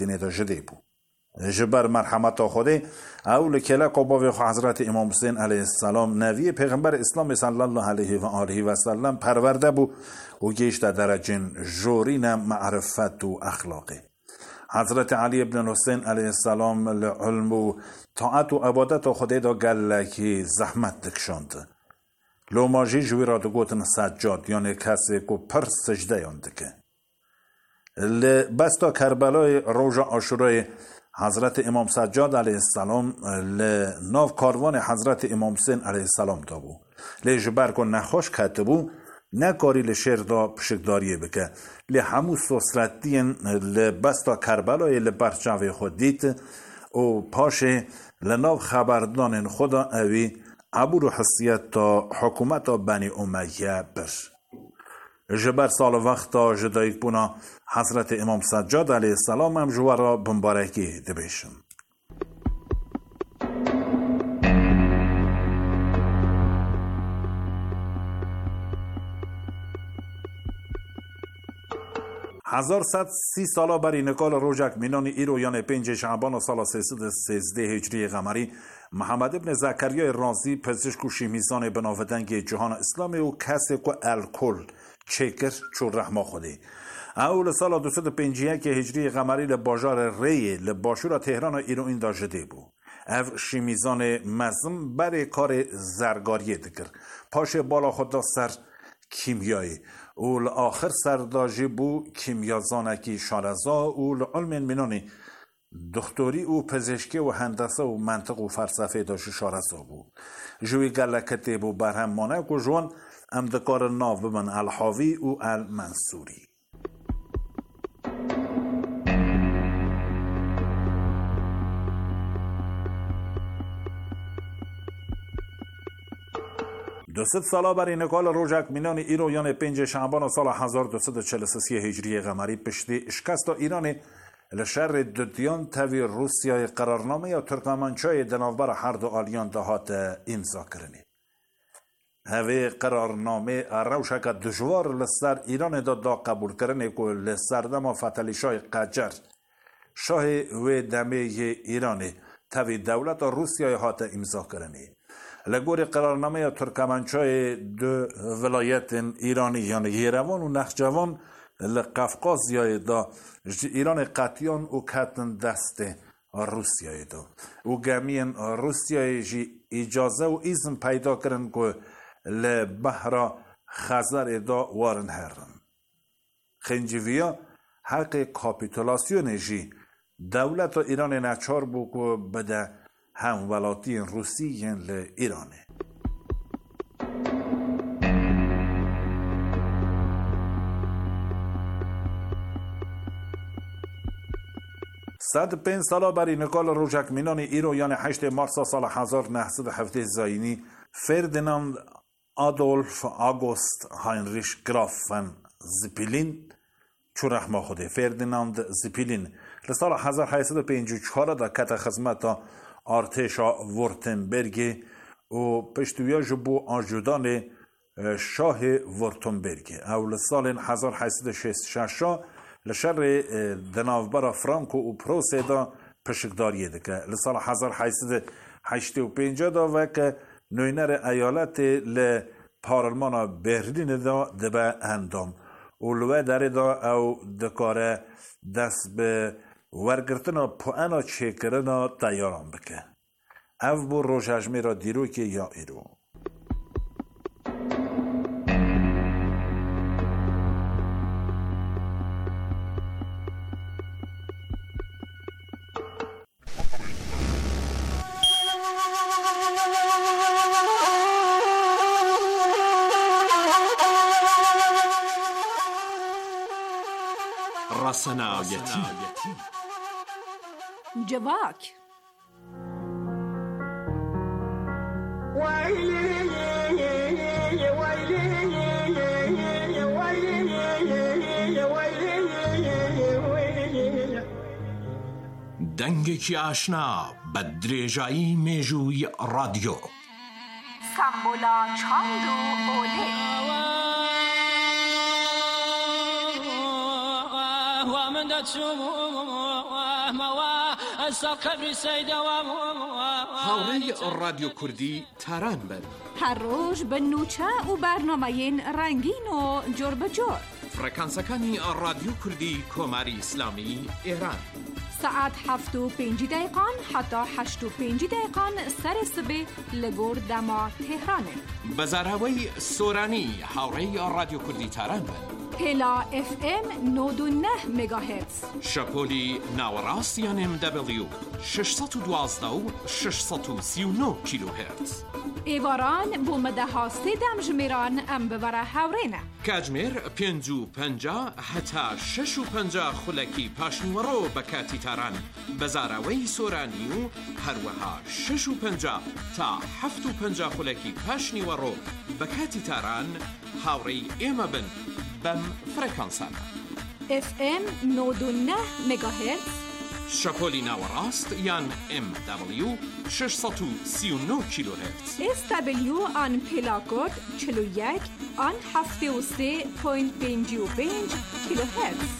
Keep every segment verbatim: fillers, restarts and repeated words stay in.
دینه دا جده بو جبر مرحمت خوده اول کلا قباوی حضرت امام حسین علیه السلام نوی پیغمبر اسلام صلی الله علیه و آله و سلم پرورده بو و گیشت درجن جورین معرفت و اخلاقه حضرت علی ابن حسین علیه السلام لعلم و طاعت و عبادت خوده دا گلکی زحمت دکشاند لو ماجی جوی را دو گوتن سجاد یعنی کسی که پر سجده یاندکه لبستا کربلای روژا آشورای حضرت امام سجاد علیه السلام لناف کاروان حضرت امام حسین علیه السلام دا بو لی جبر کن نخوش کته بو نکاری لشیر دا پشکداریه بکه لی همو سوسرتین لبستا کربلای لبرچاوی خود دیت و پاشه لناف خبردان خدا اوی عبور و حسیت تا حکومت بنی امیه بر جبر سال وقتا جدایک بونا حضرت امام سجاد علیه السلام هم جوارا بمبارکی دبیشن هزار ست سی سالا بری نکال روژک مینان ایرو یعنی پنج شعبان سال سیصد سیزده هجری قمری محمد ابن زکریای رازی پزشک و شیمیزان بناودنگ جهان اسلامی و کسی که الکل چکر چون رحمه خوده اول سال دویست و پنجاه و یک هجری قمری لباجار ری لباشور تهران ایرو این دا جده بو او شیمیزان مزم برای کار زرگاریه دکر پاش بالا خود دا سر کیمیایی اول آخر سرداجی بو کیمیازانکی شارزا اول علم منانی دکتری و پزشکی و هندسه و منطق و فلسفه داشت شارزا بو جوی گلکته بو برهم مانک و جوان امدکار ناو بمن الحاوی و المنصوری دوست سالا برای نکال روژک مینان ایرو یعنی پنج شعبان سال هزار و دویست و چهل و سه هجری قمری پشتی اشکست ایران لشر دودیان تاوی روسیای قرارنامه یا ترکمنچای دناوبر هر دو آلیان دهات امضا کرنی هوی قرارنامه روشک دجوار لسر ایران دا دا قبول کرنه که لسر دما فتلیشای قجر شاه و دمه ایران تاوی دولت روسیای هات امضا کرنی لگور قرارنامه یا ترکمنچای دو ولایت ایرانی یعنی یروان و نخجوان لقفقازیای دا ایران قطیان و کتن دست روسیای دا و گمین روسیای جی اجازه و ایزن پیدا کرن که لبهرا خزر دا وارن هرن خنجویا حق کاپیتولاسیون جی دولت ایران نچار بو که بده هم ولاتی روسی ین ایرانه صد پنج سالا بری نکال روژک مینان ایرو یعنی هشت مارس سال هزار و نهصد و هفده زاینی فردیناند آدولف آگوست هاینریش گراف فن زپیلین چو رحمه خوده فردیناند زپیلین لسال هزار و هشتصد و پنجاه و چهار دا کت خدمت ارتشا ورتنبرگ و پشتویا جبو آجودان شاه ورتنبرگ اول سال هزار و هشتصد و شصت و شش لشر دناوبر فرانکو و پروسه دا پشکداریه دکه لسال هزار و هشتصد و هشتاد و پنج دا وک نوینر ایالت ل پارلمان برلین دا دبه اندام اولوه داره دا او دکاره دست به ورگرتنا پوانا چکرنا تیاران بکه او بو روژجمه را دیرو که یا ایرو رسنایتی جواک دنگێکی ئاشنا بە درێژایی مێژووی رادیۆ سمبولا چاند و ئۆلێ ومن دتشوم هاوڕێی رادیۆ کوردی تاران بن. هر روز به نوچه و برنامه‌ین رنگین و جور به جور. فرکانسەکانی رادیۆ کوردی کۆماری ئیسلامی ئێران. ساعت هفت و پنج دقیقان حتی هشت و پنج دقیقان سر سبه لگور دما تهرانه. بەزاراوەی سۆرانی هاوڕێی رادیۆ کوردی تاران بن. پلا اف ام نود و نه مگاهرتز. شەپۆلی ناوەڕاست یان ام دبلیو ششصد و دوازده و ششصد و سی و نه کیلوهرتز. ایواران بو مدەها سێدەم ژمێران ئەم ببەرە هاوڕێنە. کاتژمێر پێنج و پەنجا هەتا شەش و پەنجا خولەکی پاشنیوەڕۆ بە کاتی تاران بەزاراوەی سۆرانی و هەروەها شەش و پەنجا تا هەفت و پەنجا خولەکی پاشنیوەڕۆ بە کاتی تاران هاوڕێی ئێمە بن بەم فرەکانسانە. اف ام نود و نه مگاهرتز. شەپۆلی ناوەڕاست یان ام دبلیو ششصد و سی و نه کیلوهرتز. اس دبلیو آن پلاکود چهل و یک آن هفتاد و سه و پنج و پنج کیلوهرتز.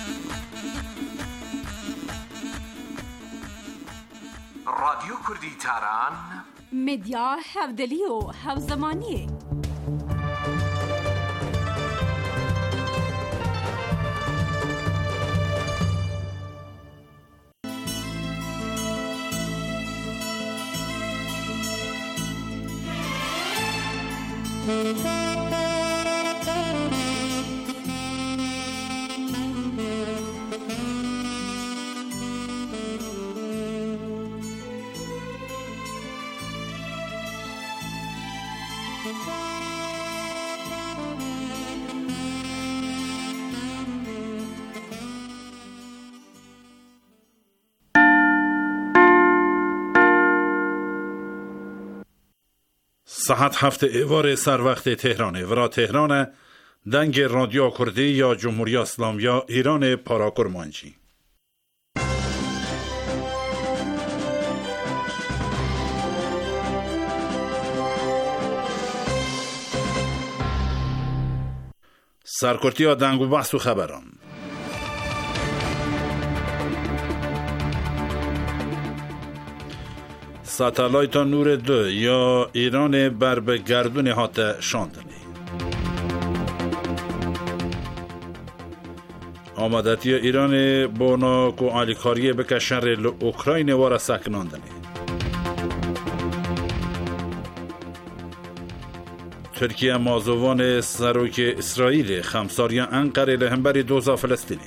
رادیۆ کوردی تاران مدیا هەفدەلی و هەوزەمانی. ساعت هفت ایوار سر وقت تهرانه و را تهران دنگ رادیو کردی یا جمهوری اسلامی یا ایران پاراکرمانجی. سرکرتی ها دنگ و بحث و خبران. ساتلایت نور دو یا ایران بر به گردون هات شاندنی. آمادتی ایران بونا کو آلیکاریه بکشن ریل اوکراین وارا سکناندنی. ترکیه مازوان سروک اسرائیل خمساریا انقره لهمبری دوزا فلسطینی.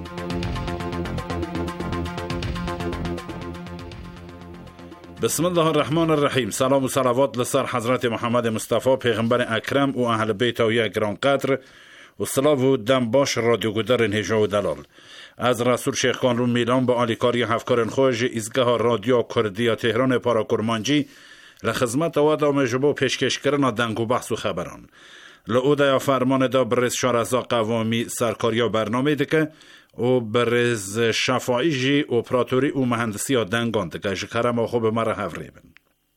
بسم الله الرحمن الرحیم. سلام و صلوات لسر حضرت محمد مصطفی پیغمبر اکرم و اهل بیت و یک گران قدر و صلاح و دم باش رادیو گودر هجا و دلال از رسول شیخ کانون میلان با آلیکاری هفکارن خوش ایزگاه رادیو کردی تهران پاراکرمانجی لخدمت و دام جبو پیشکش کردن دنگ و بحث و خبران لعوده یا فرمان دا برز شارزا قوامی سرکاریا برنامه دکه و برز شفایی جی اپراتوری و مهندسی ها دنگان دکه جکرم خوب مرا هفری بن.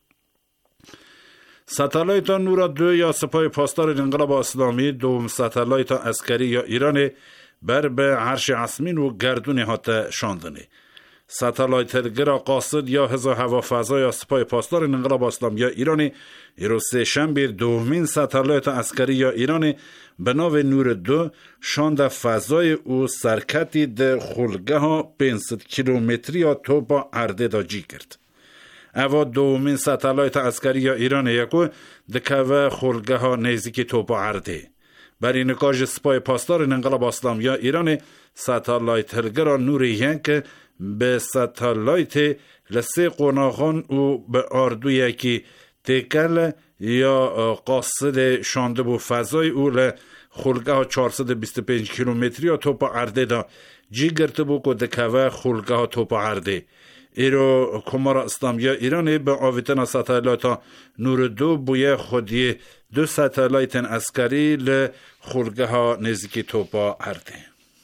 ساتلایت نورا دو یا سپاه پاسدار انقلاب اسلامی دوم ساتلایت عسکری یا ایران بر به عرش عصمین و گردون هات شاندنی. ساتلایت گرا قاصد یا هزا هوافضا یا سپاه پاسدار انقلاب اسلامی یا ایران ایرو سه شنبه دومین ساتلایت عسکری یا ایران به نام نور دو شاند فضای او سرکتی در خلگه ها پانصد کیلومتری یا توپا عرده دا جی کرد. اوا دومین ساتلایت عسکری یا ایران یکو دکوه خلگه ها نزدیک توپا عرده. برای نکاج سپاه پاسدار انقلاب اسلامی یا ایران ساتلایت هلگرا نور یک به ساتلایت لسه قناغان و به اردو یکی تکل یا قاصد شانده بو فضای او ل خلگه ها چهارصد و بیست و پنج کیلومتری یا توپا عرده دا جی گرته بو که دکوه خلگه ها توپا عرده. ایرو کمار اسلامی ایران به آویتن ساتلایت نور دو بوی خودی دو ساتلایت عسکری ل خلگه ها نزدیک توپا عرده.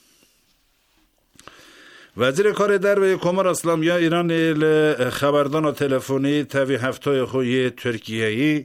وزیر کار در و کمار اسلامی ایران ل خبردان تلفنی تاوی هفته خوی ترکیه‌ای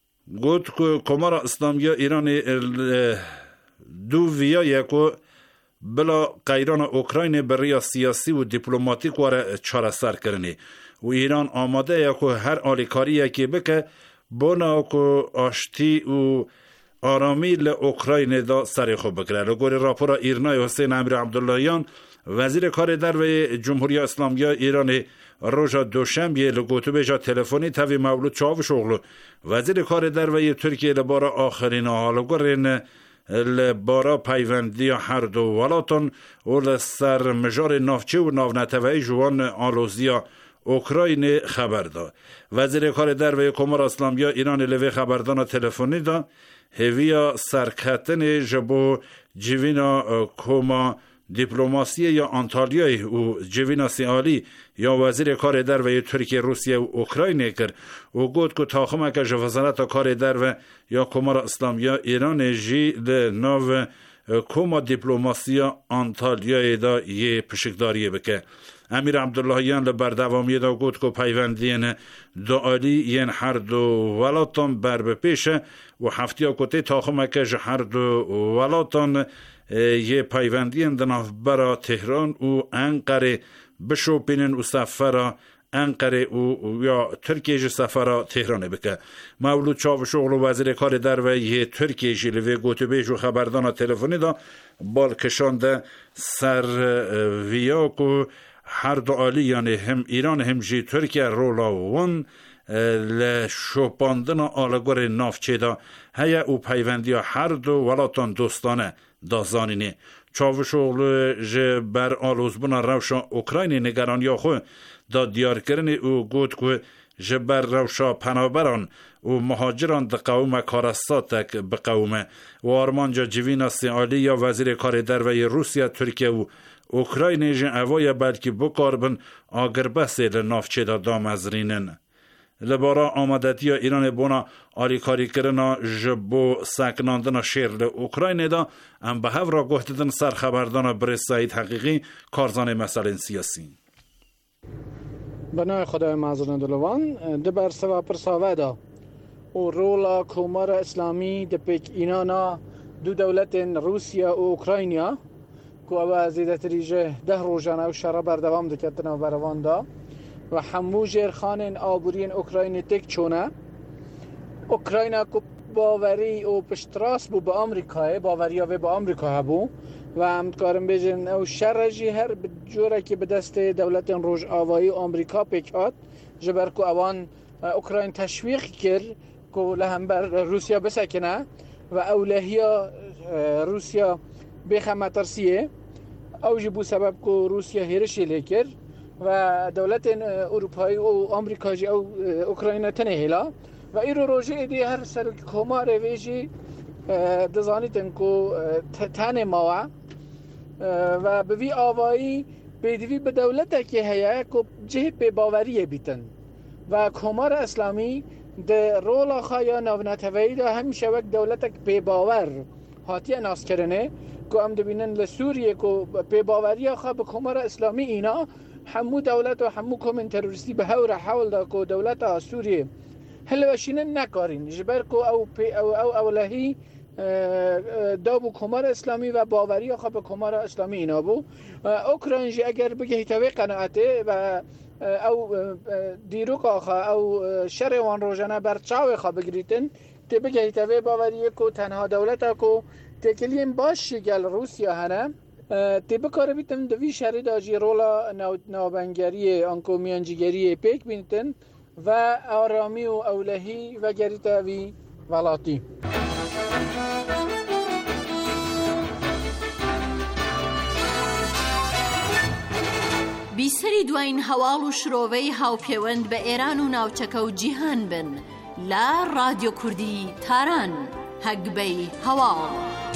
گفت که کمار اسلامی ایران دو ویا یکو بلا قیران اوکراین برای سیاسی و دیپلماتیک واره چاره سر کرنی و ایران آماده یا که هر آلیکاری که بکه بنا که آشتی و آرامی لأوکراین دا سری خوب بکره. لگوری راپورا ایرنای حسین امیر عبداللهیان وزیر کار در و جمهوری اسلامی ایران روژا دوشنبه لگوتو بیجا تلفنی تاوی مولود چاوشوغلو وزیر کار در و ترکیه لبارا آخرین حالگورین لبارا پیوندی هر دو ولاتون و لسر مجار نافچه و ناونتوی جوان آلوزیا اوکراین خبر داد. وزیر کار در و کمر اسلامی ایران لوی خبردان تلفنی دا هویا سرکتن جبو جوینا کوما دیپلماسی یا آنتالیای و جوینا سیالی یا وزیر کار در و ترکیه روسیه و اوکراین کرد و گفت که تاخمه که وزارت کار در و یا کمر اسلامی ایران جی ده نو کوما دیپلماسی آنتالیای دا یه پشکداری بکه. امیر عبداللهیان لبردوامی دا گفت که پیوندین دعالی ین هر دو ولاتان بر بپیشه و هفتیا کتی تاخمه که هر دو ولاتان یه پیوندین دناف برا تهران و انقره بشوپینن و سفر انقره و یا ترکیه سفر تهران بکه. مولود چاوشوغلو وزیر کار در و یه ترکیه جلوه گوتو بیجو خبردان تلفنی دا بالکشانده سر ویاکو هر دو آلی یعنی هم ایران هم جی ترکیه رولا وان لشوپاندن آلگور نافچه دا هیا او پیوندی هر دو ولاتان دوستانه دازانینه. چاوشوغلو جه بر آلوزبنا روشا اوکراین نگران یا خو دا دیار کرنی او گود که جه بر روشا پنابران و مهاجران دا قوم کارستاتک بقومه و آرمانجا جوینا سیالی یا وزیر کار در وی روسیه ترکیه و اوکراین جه اوای بلکی بکاربن آگر بسه لنافچه دا دامزرینن. لبارا آمدتی ایران بونا آلیکاری کرنا جبو سکناندن شیر لأوکراین دا ام به هف را گوهددن سر خبردان برس سعید حقیقی کارزان مسئله سیاسی. بنای خدای معذران دلوان دبر سوا پرساوه دا و رولا کمار اسلامی دپیک اینانا دو دولت روسیه و اوکراینیا که او زیده تریجه ده روزانه و شرا بردوام دکتن و بروان دا و همو جرخان آبورین اوکراین تک چونه اوکراین که باوری و پشتراس بو با امریکای باوری و با امریکا هبو و همکارم بیجن او شرجی هر جوره که به دست دولت روش آوایی و امریکا پیکات جبر که اوان اوکراین تشویق کرد که لهم بر روسیا بسکنه و اولهیا روسیا بخمه ترسیه او جبو سبب که روسیا هرشی لیکر و دولت اروپایی و آمریکایی او اوکراین تنهیلا و ایرو روزی دی هر سر کمار ویجی دزانیتن کو تن ماوا و به وی آوایی بدوی به دولت که هیا کو جه به باوری بیتن و کمار اسلامی د رولا خایا نونتوی دا همیشه وقت دولت به باور هاتیه ناس کرنه کو ام دبینن لسوریه کو به باوری خا به کمار اسلامی اینا همو دولت و همو کومن تروریستی به هور حول دا کو دولت سوریه هل وشینن نکارین جبر کو او او او اولهی دابو کمار اسلامی و باوری خب کمار اسلامی اینا بو اوکراین جی اگر بگه توی قناعته و او دیروک آخا او شر وان روزانه بر چاو خا بگریتن تی بگه توی باوری کو تنها دولت کو تکلیم باش گل روسیا هنه تی بکاره بیتن دوی شر داجی رولا نوبنگری آنکو میانجیگری پیک بینتن و آرامی و اولهی و گریتاوی ولاتی. بیسەری دوایین هەواڵ و شرۆڤەی هاوپەیوەند بە ئێران و ناوچەکە و جیهان بن لە ڕادیۆ کوردی تاران هەگبەی هەواڵ.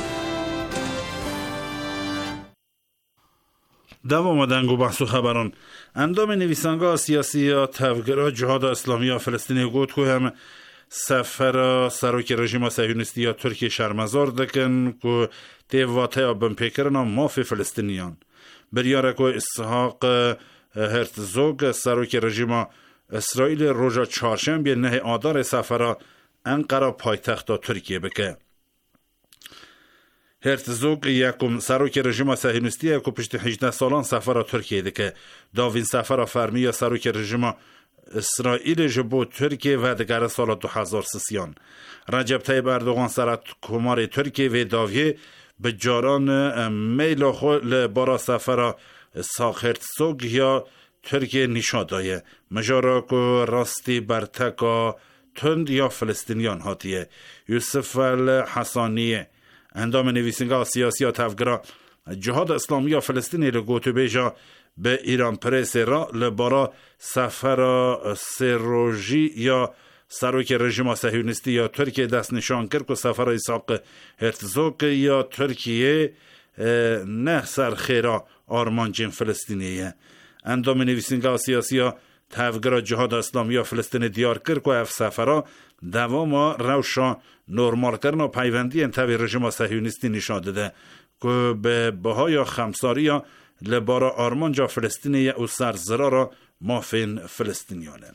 دوام دنگو بحث و خبران اندام نویسنگاه سیاسی یا تفگرها جهاد اسلامی یا فلسطینی گوت که هم سفر سروک رژیم صهیونیستی یا ترکیه شرمزار دکن که دیواته یا بمپیکرن مافی فلسطینیان بریاره که اسحاق هرتزوگ سروک رژیم اسرائیل روژا چهارشنبه نه آدار سفر انقره پایتخت ترکیه بکه. هرتزوگ یکم سروک رژیم صهیونیستی که پشت هجده سالان سفر ترکیه ده که داوین سفر فرمی یا سروک رژیم اسرائیل جبو ترکیه و دگر سال دو هزار و سیان رجب طیب اردوغان سرت کمار ترکیه و داویه به جاران میل خود لبارا سفر ساق هرتزوگ یا ترکیه نشان دایه مجارا که راستی برتکا تند یا فلسطینیان هاتیه یوسف الحسانیه اندام نویسنگاه سیاسی تفگرا جهاد اسلامی یا فلسطینی لگوتو بیجا به ایران پرس را لبارا سفر سروژی یا سروک رژیم صهیونیستی یا ترکیه دست نشان کرد که سفر اسحاق هرتزوگ یا ترکیه نه سر خیرا آرمانجین فلسطینیه اندام نویسنگاه سیاسی تفگرا جهاد اسلامی یا فلسطین دیار کرد که اف سفرها دوام روشا نورمال کردن و پیوندی انتوی رژیم صهیونیستی نشان داده که به بهای خمساری یا لبارا آرمانجا فلسطینی او سرزرا را مافین فلسطینیانه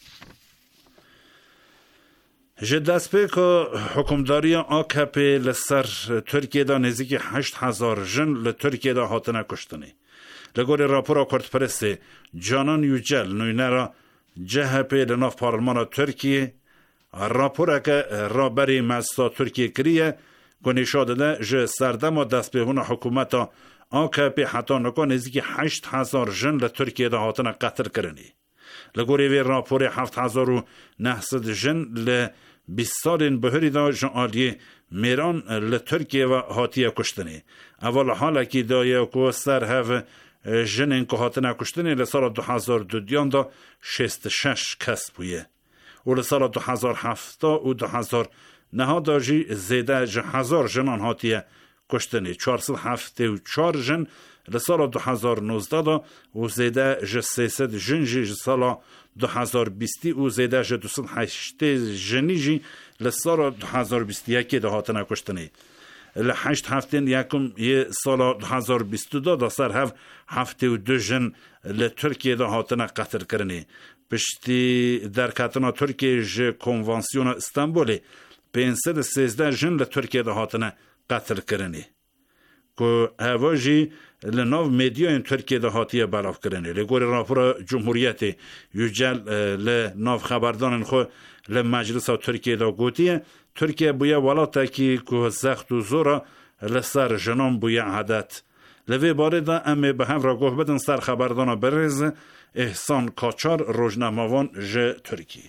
جدست به که حکمداری آکپ لسر ترکیه دا نزدیک هشت هزار جن لترکیه دا هاتنه کشتنی لگوری راپورا کرد پرسه جانان یوجل نوینه را جهپی لناف پارلمان ترکیه راپورا که رابری مجلس ترکیه کریه که نشان داده جه سردم و دست بهون حکومت آکپ حتی نکن نزدیک هشت هزار جن لترکیه دا هاتنه قتل کرنی لگوری وی راپور هفت هزار و نهصد جن ل بیست سالین بهری دا جن آلیه میران لترکیه و هاتیه کشتنی اول حالا که دایه که سر هف جنین که هاتنه کشتنی لسال دو هزار و دو دا شست شش کس بویه و لسال دو هزار و هفت و دو هزار نه دا جی زیده جه هزار جنان هاتیه کشتنی چهارصد و هفتاد و چهار جن لسال دو هزار و نوزده دا و زیده جه سیصد جن جی سال دو هزار و بیست و زیده جه دویست و هشتاد جنی جی لسال دو هزار و بیست و یک دا هاتنه کشتنی لحشت هفتین یکم یه سال دو هزار و بیست و دو دا سر هف هفته و دو جن لترکیه دا هاتنه قتل کرنی پشتی در کتنا ترکیه جه کنوانسیون استانبولی پینصد و سیزده جن لترکیه دا هاتنه قتل کرنی که هواجی لناو میدیا این ترکیه دا هاتیه بلاف کرنی لگوری راپور جمهوریت یوجل لناو خبردان خو لمجلس ترکیه دا گوتیه ترکیه بویا ولاتا کی که زخت و زورا لسر جنان بویا عادت لوی باره دا امه به هم را گوه بدن سر خبردان برز احسان کاچار روزنامه‌وان ژ ترکیه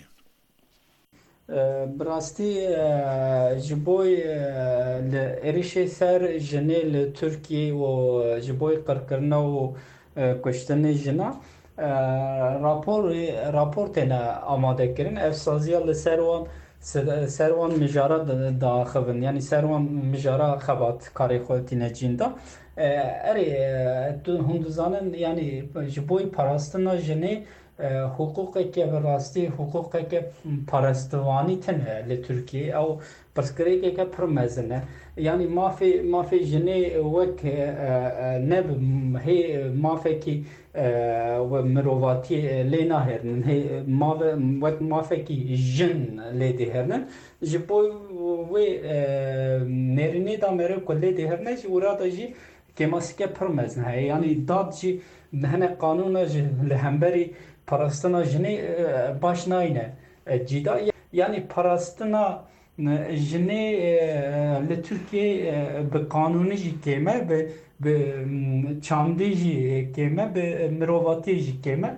براستی جبوی لریشه سر جنیل ترکیه و جبوی قرقرنا و کشتن جنا راپور راپورتنا آماده کردن افسازیا لسروان سروان مجارا داخبن یعنی سروان مجارا خبات کاری خودتی نجیندا اری تو هندوزانن یعنی جبوی پاراستنا جنی حقوقی که براستی حقوقی که پرستوانی تنه لترکیه او پرسکری که پرمزنه یعنی مافی مافی جنی وک نب هی مافی کی و مرواتی لینا هرن هی ماف وک مافی کی جن لیدی هرن جبوی و نرینی دا مره کلی دی هرن جی ورا جی که ماسکه پرمزنه یعنی داد جی هنه قانون لهمبری پرستنا جنی باش ناینه جدا یعنی پرستنا جنی لترکیه به قانونی جی کمه به به چاندی جی کمه به مرواتی جی کمه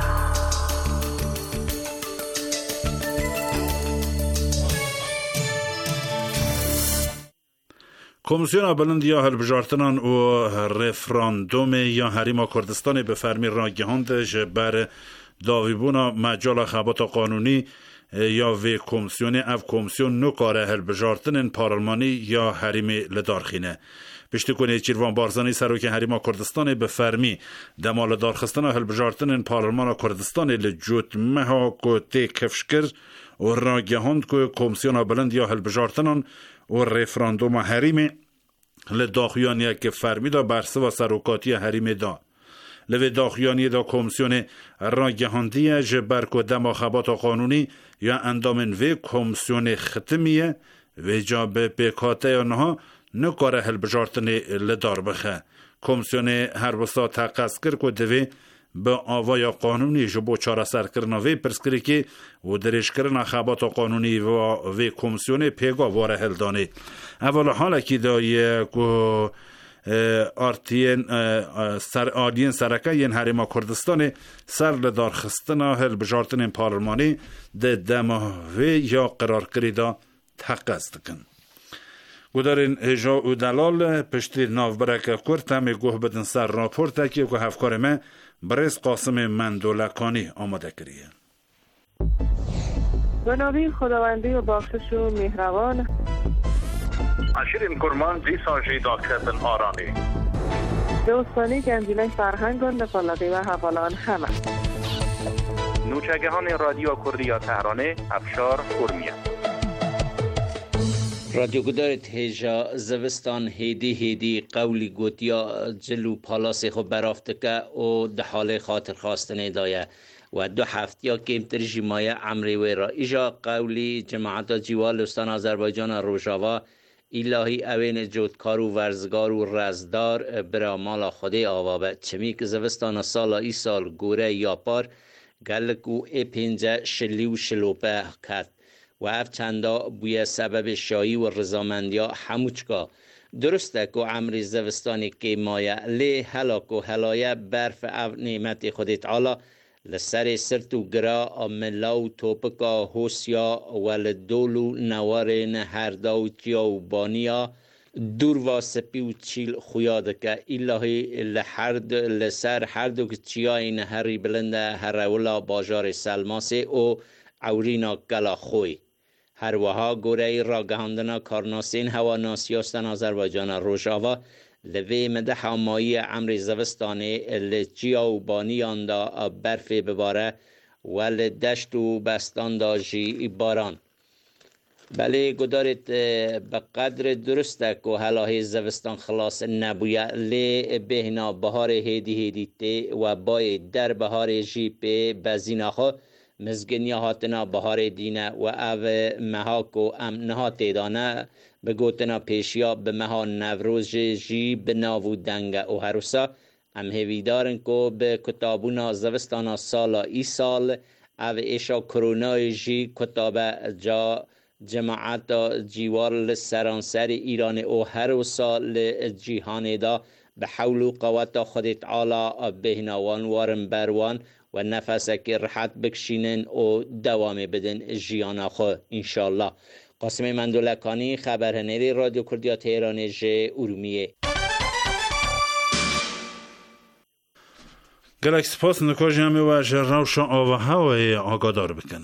کمیسیون بلند یا هلبجارتنان و رفراندوم یا حریم کردستان به فرمی را گهاندش بر داویبونا مجال خبات قانونی یا وی کمیسیون اف کمیسیون نکاره هلبجارتنن پارلمانی یا حریم لدارخینه پشتی کنه چیروان بارزانی سروک حریم کردستان به فرمی دمال دارخستان هلبجارتنن پارلمان کردستان لجوت مها کوتی کفشکر و را گهاند که کمیسیون بلند یا هلبجارتنان و رفراندوم حریم لداخیانی که فرمی دا برسه و سروکاتی حریم دا لوی داخیانی دا کمیسیون را گهاندی جبر که دماخبات قانونی یا اندامن وی کمیسیون ختمیه و جا به بکاته آنها نکاره هل بجارتن لدار بخه. کمیسیون هر وسا تقص کرد که دوی به آوای قانونی جبو چاره سر کرنا وی پرسکری که و درش کرنا خبات قانونی و وی کمیسیون پیگا واره هل دانه. اول حالا که دایی که آرتین سر آدین سرکه ین هریما کردستان سر لدار خستنا هل بجارتن پارلمانی ده دماوی یا قرار کریدا تقص دکن. گودارین هجا و دلال پشتی ناو برک کرد همی گوه بدن سر راپورت که که هفکار من برس قاسم مندولکانی آماده کریه. به نامی خداوندی و بخشش و مهربان اشیرین کرمان زی ساجی داکتن آرانی دوستانی گنجینه فرهنگان دفالقی و حوالان همه نوچگهان رادیو کردی تهرانه افشار کرمیه رادیو گدار تهجا زوستان هیدی هیدی قولی گوتیا جلو پالاس خو برافتکه و ده حال خاطر خواستنه دایه و دو هفت یا کم ترجمای عمری وی را ایجا قولی جماعت جوال استان آذربایجان روژاوا الهی اوین جودکار و ورزگار و رزدار برا مالا خوده آوابه چمی که زوستان سالا ای سال گوره یا پار گلک و ای پینجه شلی و شلوپه کد و اف چندا بوی سبب شایی و رضامندیا هموچکا درسته که عمری زوستانی که مایه لی هلاک و هلایه برف او نعمت خودت تعالی لسر سرت و گرا ملا و توپکا حوسیا و لدولو نوارین هردا و تیا و بانیا دور و سپی و چیل خویاده که الهی لحرد لسر هردو که چیاین هری بلنده هرولا باجار سلماسه او عورینا گلا خوی هر وها گوره را گهاندنا کارناسین هوا ناسیاستن آذربایجان روژاوا لوی مده همایی عمر زوستانه لجیا و بانیان دا برف بباره و لدشت و بستان دا جی باران بله گدارت به قدر درسته که هلاهی زوستان خلاص نبویه لی بهنا بهار هیدی هیدی تی و بای در بهار جی پی بزینا خو مزگنیا هاتنا بهار دینه و او مهاکو ام نهات دانه به گوتنا پیشیا به مها نوروز جی به ناو دنگه و هروسا ام هویدارن که به کتابونا زوستانا سالا ای سال او ایشا کرونای جی کتابه جا جماعت جیوار سرانسر ایران او هروسا لجیهان دا به حول و قوت خود تعالی بهنوان وارن بروان و نفسه که راحت بکشینن و دوام بدن جیانا خو انشالله. قاسم مندولکانی خبرنگار رادیو کردی تهران ژ ارومیه. گلک سپاس نکاجمی و جراوش آوه هوای آگادار بکن.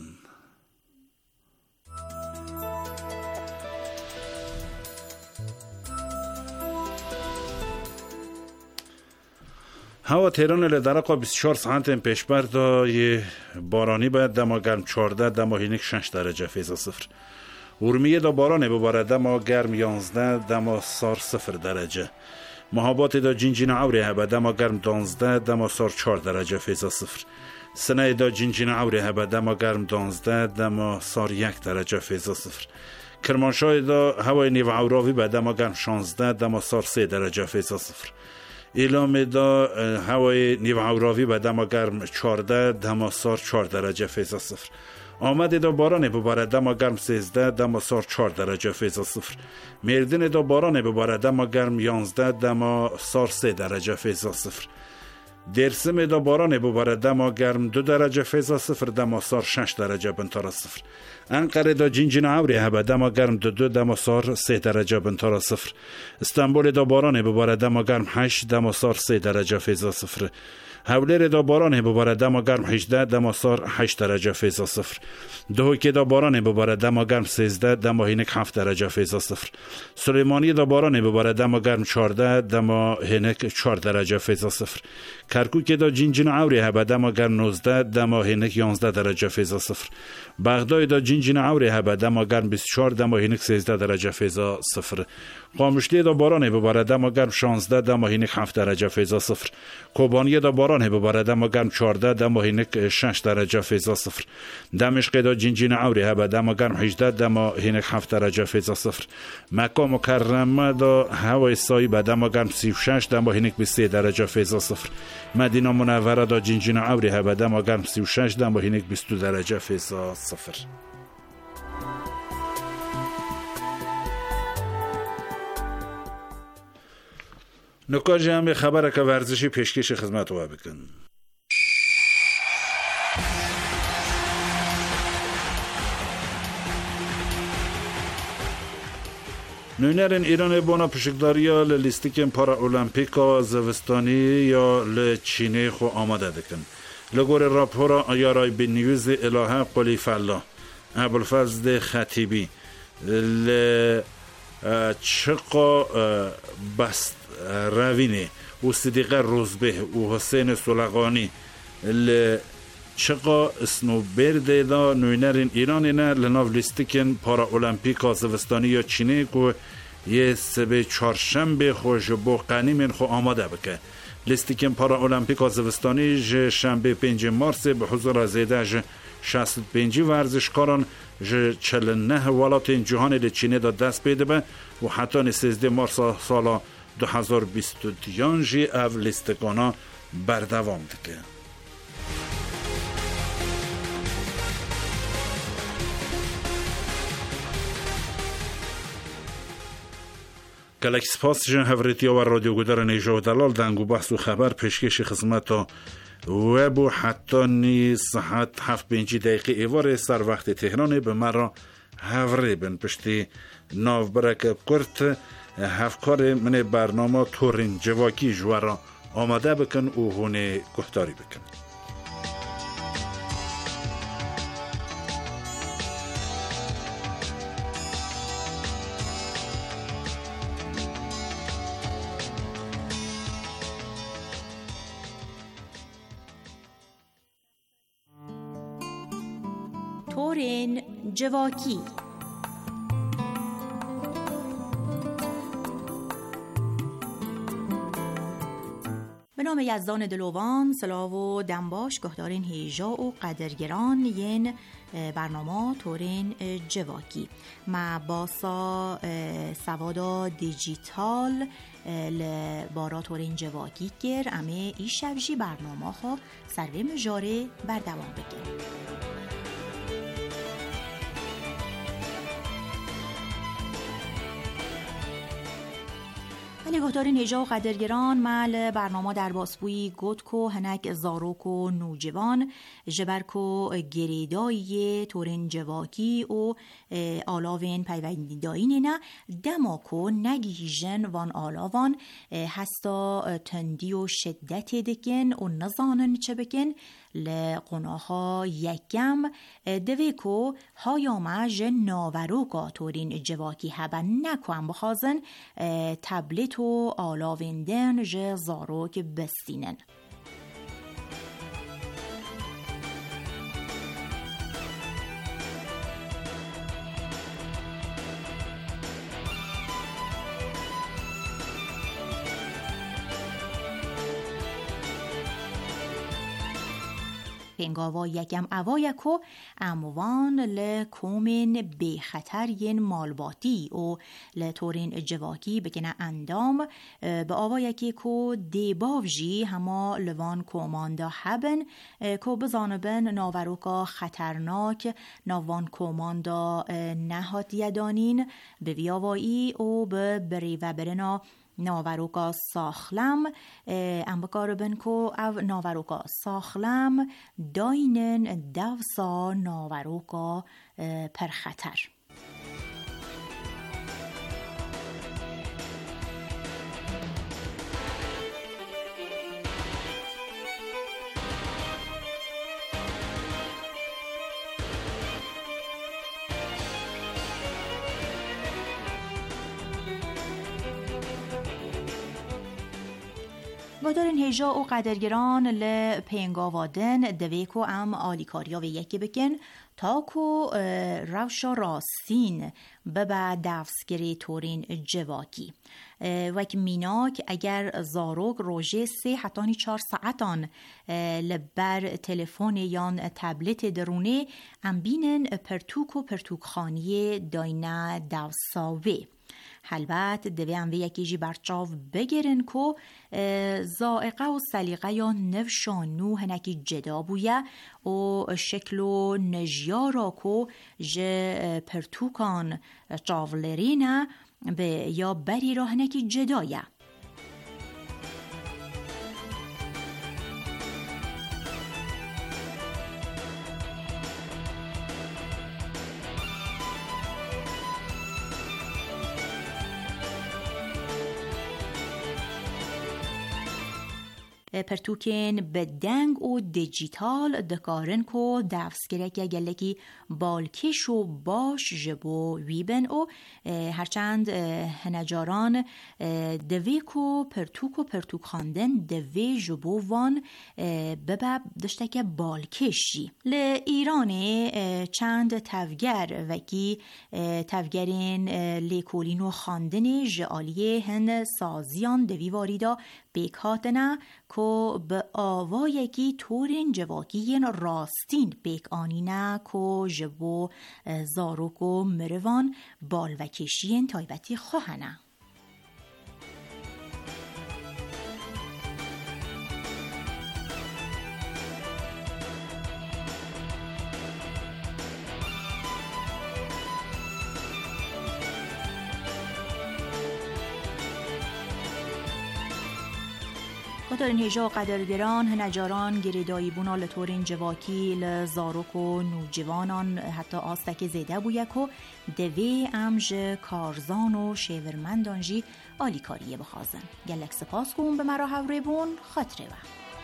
هوا تهران لدرقا بیست و چهار ساعت پیش بردای بارانی باید دما گرم چهارده دما هینک شش درجه فیضا صفر. ارومیه دا بارانه بباره دما گرم یازده دما سار صفر درجه. محابات دا جنجین عوری هبه دما گرم دانزده دما سار چهار درجه فیضا صفر. سنه دا جنجین عوری هبه دما گرم دانزده دما سار یک درجه فیضا صفر. کرمانشاه دا هوای نیو عوراوی به دما گرم شانزده دما سار سه درجه فیضا صفر. اعلام دا هوای نیو عوراوی به دما گرم چهارده دما سار چهار درجه فیضا صفر. آمد دا باران بباره دما گرم سیزده دما سار چهار درجه فیضا صفر. مردین دا باران بباره دما گرم یازده دما سار سه درجه فیضا صفر. درسم دا باران بباره دما گرم دو درجه فیضا صفر دما سار شش درجه بنتارا صفر. انقره دا جنجین عوری هبه دما گرم دو دو دما سار سه درجه بنتارا صفر. استانبول دا باران بباره دما گرم هشت دما سار سه درجه فیضا صفر. حولیر دا باران بباره دما گرم هجده دما سار هشت درجه فیضا صفر. دهوکی دا باران بباره دما گرم سیزده دما هینک هفت درجه فیضا صفر. سلیمانی دا باران بباره دما گرم چهارده دما هینک چهار درجه فیضا صفر. کرکوک دا جنجین عوری هبه دما گرم نوزده دما هینک یازده درجه فیضا صفر. بغداد دا جنجین عوری هبه دما گرم بیست و چهار دما هینک سیزده درجه فیضا صفر. قامشلی دا باران بباره دما گرم شانزده دما هینک هفت درجه فیضا صفر. کوبانی دا باران باران بباره دما گرم چهارده دما هینک شش درجه فیضا صفر. دمشق دا جنجین عوری هبه دما گرم هجده دما هینک هفت درجه فیضا صفر. مکه مکرمه دا هوای سایی به دما گرم سی و شش دما هینک بیست و سه درجه فیضا صفر. مدینه منوره دا جنجین عوری هبه دما گرم سی و شش دما هینک بیست و دو درجه فیضا صفر. نکات جمع خبر که ورزشی پیشکش خدمت رو بکن. نوینرین ایران بانا پشکداریا لیستیکن پارا اولمپیکا زوستانی یا لچینه خو آماده دکن. لگور راپورا یارای بی نیوز الهه قلی فلا ابوالفضل خطیبی ل چقا بست روینه و صدیقه روزبه و حسین سلغانی ل چقا اسنوبرد دا نوینرین ایران نه لناو لیستیکن پارا اولمپیکا زوستانی یا چینه که یه سبه چهارشنبه خوش با قنیمین خو آماده بکه. لیستیکن پارا اولمپیکا زوستانی ج شنبه پنج مارس به حضور زیده ج شصت و پنج ورزشکاران ج چهل و نه ولایت جهان لچینه دا دست پیده به و حتی سیزده مارس سال دو هزار و بیست و دو جی او لیستگانا بردوام دیگه. کلک سپاس جن هفریتیا و رادیو گودر نیجا و دلال دنگو بحث و خبر پیشکش خدمت وب و حتی نی ساعت هفت پنجی دقیقه ایوار سر وقت تهران به مرا هفری بن پشتی ناو برک کرد هفکار من برنامه تورین جواکی جوارا آماده بکن و هونه گفتاری بکن. تورین جواکی به نام یزدان دلوان سلاو و دنباش گهدارین هیجا و قدرگران ین برنامه تورین جواکی ما باسا سوادا دیجیتال لبارا تورین جواکی گر امه ای شبجی برنامه ها سروی مجاره بردوام بگیر. نگهدارین هجا و قدرگران مل برنامه در باسبوی گوتکو هنک زاروکو نوجوان جبرکو گریدایی تورین جواکی و آلاوین پیوندیداین نه دماکو نگیجن وان آلاوان هستا تندی و شدت دکن و نزانن چه بکن لقناها یکم دویکو هایامه جن ناوروکا تورین جواکی هبن نکوان بخازن تبلت و آلاویندن ج زاروک بستینن. پنگاوا یکم اوایکو اموان لکومن به خطر ین مالباتی و لطورین جواکی بکنه اندام به آوایکی کو دیباوجی هما لوان کوماندا هبن کو بزانبن ناوروکا خطرناک ناوان کوماندا نهات یدانین به ویاوایی و به بری و برنا ناوروکا ساخلم ام بکاربن کو او ناوروکا ساخلم داینن دوسا ناوروکا پرخطر. گادارین هیجا و قدرگران ل پینگاوادن دویکو ام آلیکاریا و یکی بکن تا کو روشا راستین ببا دفسگری تورین جواکی وک میناک اگر زاروک روژه سه حتانی چار ساعتان لبر تلفن یان تبلت درونه ام بینن پرتوک و پرتوک خانی داینا دوساوه. البته دوی هم یکی جی برچاو بگیرن که زائقه و سلیقه یا نوشانو هنکی جدا بویه و شکل و نجیارا که جه پرتوکان چاولرینه به یا بری را هنکی جدایه. پرتوکن به دنگ و دیجیتال دکارن کو دفسگره که گلکی بالکش و باش جبو ویبن و هرچند هنجاران دوی کو پرتوک و پرتوک خاندن دوی جبو وان ببب داشته که بالکشی. ل ایران چند تفگر وکی تفگرین لیکولین و خاندن جعالیه هن سازیان دوی واریدا بیکاتنه که به آوای کی تورین جواکین راستین بیک آنینه که جبو زاروک و مروان بال و کشین تایبتی خواهنه. دارین هجا قدرگران هنجاران گریدایی بونا لطورین جواکی لزاروک و نوجوانان حتی آستک زیده بویک و دوی امج کارزان و شیورمندان جی آلیکاریه بخوازن. گلک سپاس کن به مرا هوره بون خاطره و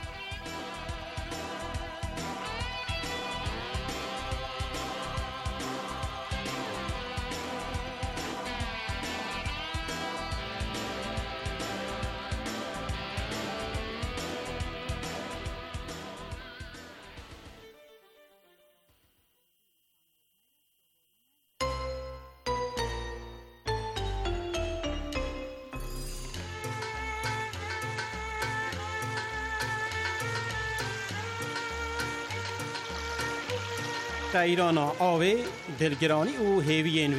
ایران آوه دلگرانی و هیوی انوی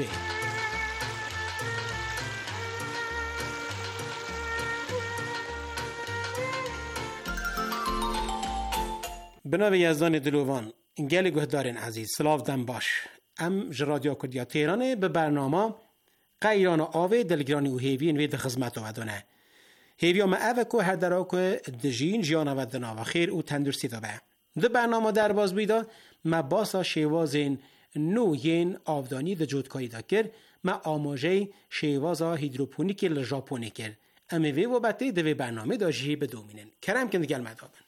بنابه یزدان دلوان گل گهدارین عزیز سلاف دم باش ام جرادیا کردیا تیرانه به برنامه ایران آوه دلگرانی و هیوی انوی ده خدمت آودانه هیوی ما اوه که هر درا که دجین جیان آودانا و خیر و تندرستی دابه ده برنامه در باز بیدا ما باسا شیوازین نو ین آفدانی ده جودکاری دا کر ما آماجه شیوازا هیدروپونیک لژاپونی کر امی وی و بطه ده برنامه دا جی بدومینن کرم کند گل مدابن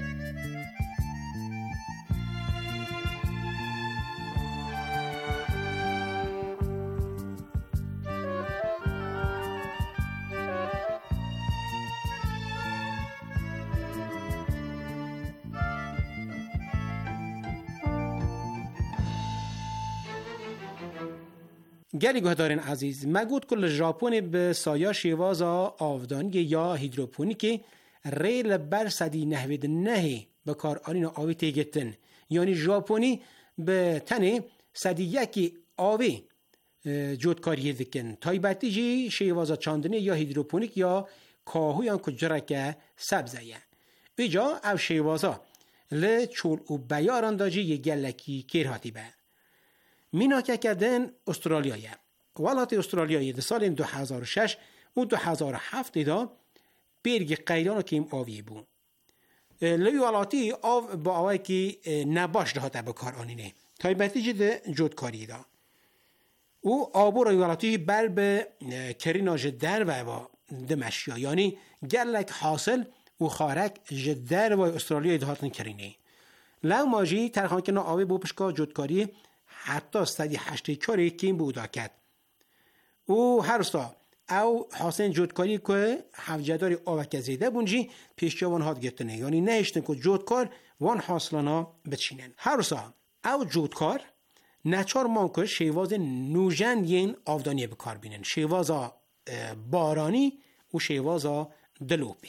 گلی گهدارین عزیز مگود کل ژاپن به سایا شیوازا آفدانی یا هیدروپونیک ریل بر صدی نهوید نهی به کار آنین آوی تیگتن یعنی ژاپنی به تنه صدی یکی آوی جودکاری دکن تایبتی جی شیوازا چاندنی یا هیدروپونیک یا کاهویان کجرک سبزیه ایجا او شیوازا ل چول و بیاران داجی یه گلکی کرهاتی به مینا که کردن استرالیایه ولات استرالیایی ده سال دو هزار و شش و دو هزار و هفت دا بیرگ قیدان که این آویه بود لوی ولاتی آو با آوی که نباش ده تا بکار آنینه تایبتی جده جودکاری دا او آبو روی ولاتی بر به کریناج در و دمشیا یعنی گلک حاصل و خارک جدر و استرالیای دهاتن کرینه لو ماجی ترخان که نا آوی بو پشکا جودکاری حتی صدی هشت چاری کیم بودا کرد او هر ستا او حسین جودکاری که حوجداری آوک زیده بونجی پیشجا وان هاد گرتنه یعنی نهشتن که جودکار وان حاصلانا بچینن هر ستا او جودکار نچار مانکه شیواز نوژن ین آفدانی بکار بینن شیوازا بارانی و شیوازا دلوبی.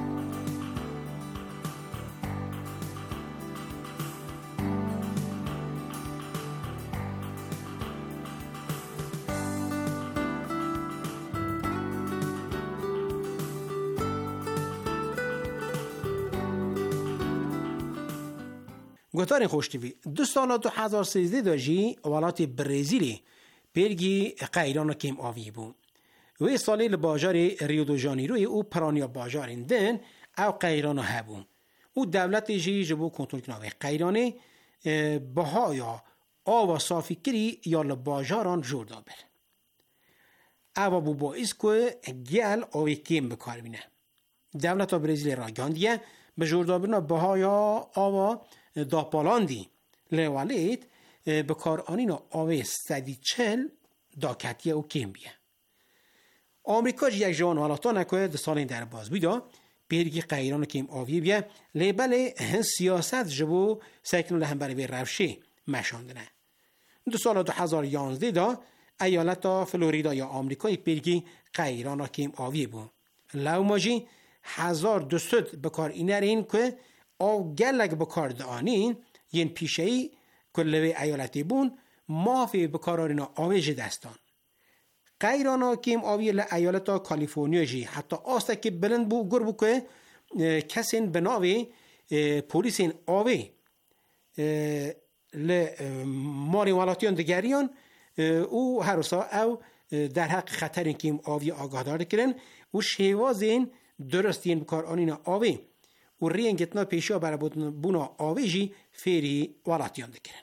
گوتار خوشتیوی دو سال دو هزار و سیزده داجی ولات برزیلی پیرگی قیران کم آوی بود. و سالی لباجار ریو دو جانیروی او پرانیا باجارین دن او قیران هبون. او دولت جی جبو کنترل کنه قیرانه بهایا آوا صافی کری یا لباجاران جور دابل. او بو باعث که گل آوی کم بکار بینه. دولت برزیل را گاندیه به جور دابلنا بهایا آوا داپالاندی لیوالید بکار آنینا آوی سدی چل داکتیه و کم بیه. آمریکا جی یک جوان حالتا نکوه ده سالین در باز بیدا بیرگی قیران کم آوی بیه لیبل هن سیاست جبو سیکنو لهم بروی روشه مشاندنه. دو سال دو هزار و یازده دا ایالتا فلوریدا یا آمریکای بیرگی قیران کم آوی بود. لو ماجی هزار دو ست بکار اینه رین که او گلک بکار دانین ین پیشهی کلوی ایالتی بون مافی بکارارینا آویج دستان. قیرانا کم آوی لایالتا کالیفورنیا جی حتی آستا که بلند بو گر بو که کسین بناوی پولیسین آوی لماری والاتیان دگریان او هر روزا او در حق خطرین کم آوی آگاه دار کرن و شیوازین درستین بکار آنینا آوی و رینگتنا پیشا برای بونا آویجی فیری والاتیان دکرن.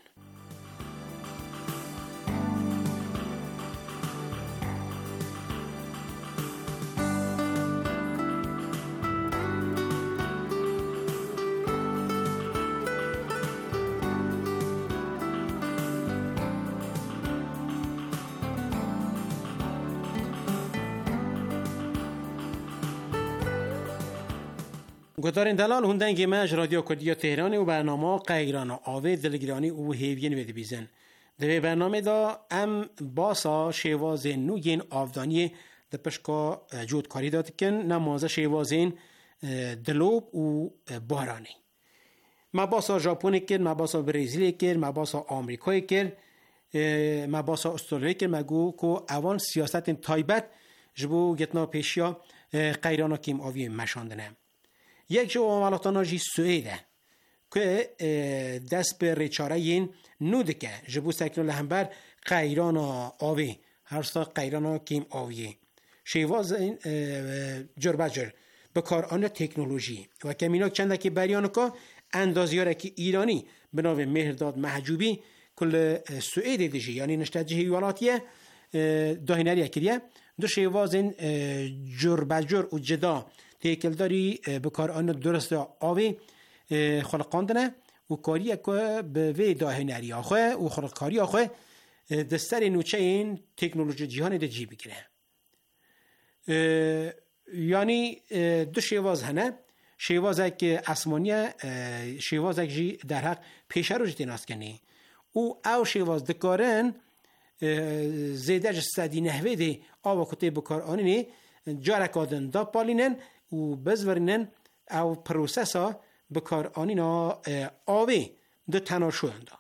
گوتارین دلال هندنگی مج رادیو کردیا تهرانی و برنامه قیران آوی دلگرانی و هیوین ویدی بیزن. دوی برنامه دا ام باسا شیواز نوگین آفدانی ده پشکا جودکاری داد کن نمازه شیوازین دلوب و بارانی. ما باسا ژاپنی کن، ما باسا برزیلی کن، ما باسا آمریکایی کن، ما باسا استرالیایی کن. مگو که اوان سیاست تایبت جبو گتنا پیشیا قیران کم آوی مشاندنه. یک جو عملاتانا جی سویده که دست به ریچاره این نوده که جبو سکنو لحنبر قیران آوی هر سا قیران کم آویه شیواز این جربت جر بکار آن تکنولوژی و کمیناک چنده که بریانو که اندازیاره که ایرانی بناوه مهرداد محجوبی کل سویده دیجی یعنی نشته جهی والاتیه داهینریه کریه دو شیواز این جربت جر و جدا تیکل داری بکار آن درست آوی خلقاندنه و کاریه که به وی داهنری آخوه و خلقکاری آخوه دستر نوچه این تکنولوژی جهان ده جی بگیره. یعنی دو شیواز هنه شیوازه که اسمانیه شیوازه که در حق پیشه رو جتی ناس کنی او او شیواز دکارن زیده جستدی نحوه ده آوا کتی بکار آنینه جارکادن دا پالینن و بزورینن او پروسسا بکار آنینا آوی دو تناشوین دا.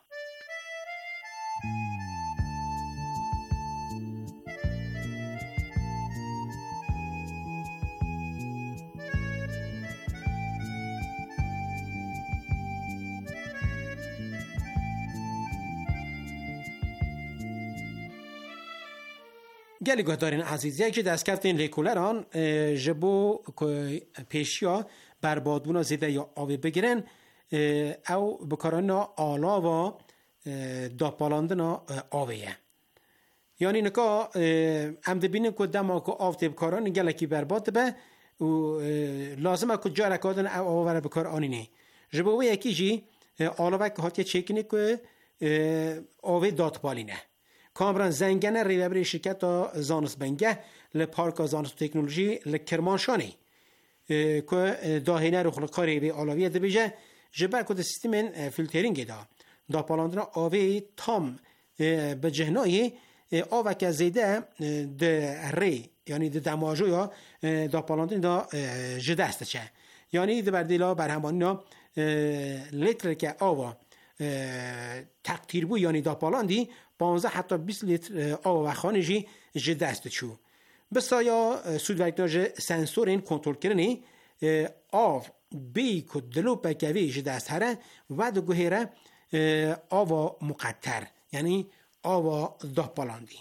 گلی گهدارین عزیز یکی دست کفتین لیکولران جبو پیشیا بربادبونا زیده یا آوی بگیرن او بکارنا آلا و داپالاندنا آویه یعنی نکا هم دبینیم که دما که آف تیب کاران گلکی برباد به و لازمه که جا رکادن او آوره بکار آنینه جبو یکی جی آلا وک هاتیه چکنی که آوی دات بالینه کامران زنگنه ریوبری شرکت زانوس بنگه لپارک زانوس تکنولوژی لکرمانشانی که داهینه رو خلقاری به آلاویه ده بیجه جبر که ده سیستم فیلترینگ دا دا پالاندنا آوی تام به جهنایی آوه که زیده ده ری یعنی د دماجو یا دا پالاندین دا جدست چه یعنی د بردیلا برهمانی نا لیتر که آوا تقدیر بو یعنی دا پالاندی پانزده حتی بیست لیتر آوا و خانجی جدست چو بسایا سود وکتاج سنسور این کنترل کرنی آو بی که دلو پکوی جدست هره و دو گوهره آوا مقطر یعنی آوا دا پالاندی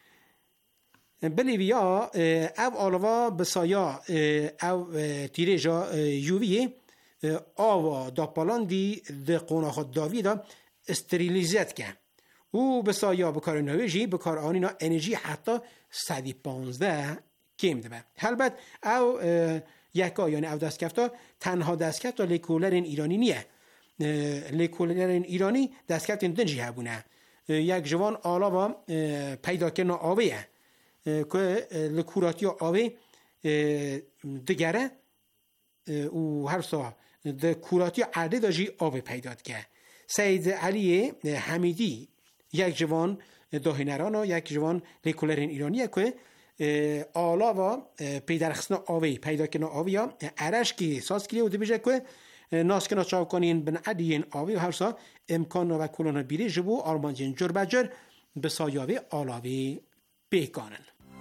بلیویا او آلوا بسایا او تیرجا یوویه آوا دا پالاندی ده قونا خود داوی دا استریلیزت که او بسایا بکار نویجی بکار آنینا انرژی حتی صدی پانزده کم ده. البته او یکا یعنی او دستکفتا تنها دستکفتا لیکولرین ایرانی نیه. لیکولرین ایرانی دستکفتین دنجی هبونه. یک جوان آلاوا پیدا کردن آویه که لکوراتی آوی دگره و هر سا ده کوراتی عرده داجی آوی پیداد که سید علی حمیدی یک جوان داهنران و یک جوان لیکولرین ایرانیه که آلا و پیدرخصنا آوی پیدا کنه آوی یا عرش که ساز کلیه و دی بیجه که ناس کنه چاو کنین بن عدیین آوی و هر سا امکان و کلان بیری جبو آرمانجین جر بجر بسایاوی آلاوی بیکانن.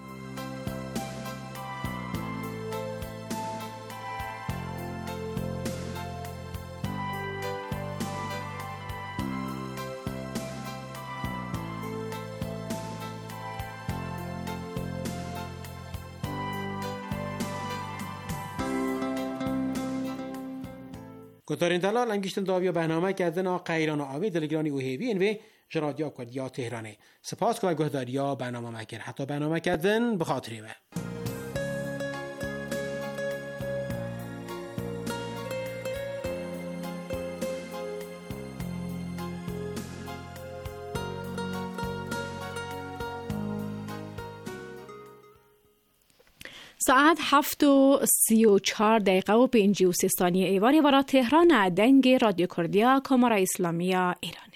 کتارین دلال انگیشتن داویا برنامه کردن قیران آوی دلگرانی و هیوین و جرادیا کردیا تهرانه سپاس که گهداریا برنامه مکر حتی برنامه کردن بخاطری و ساعت هفت و سی و چهار دقیقه و پنجی و سی ثانیه ایوانی و را تهران دنگ رادیو کردیا کامرا اسلامی ایرانی.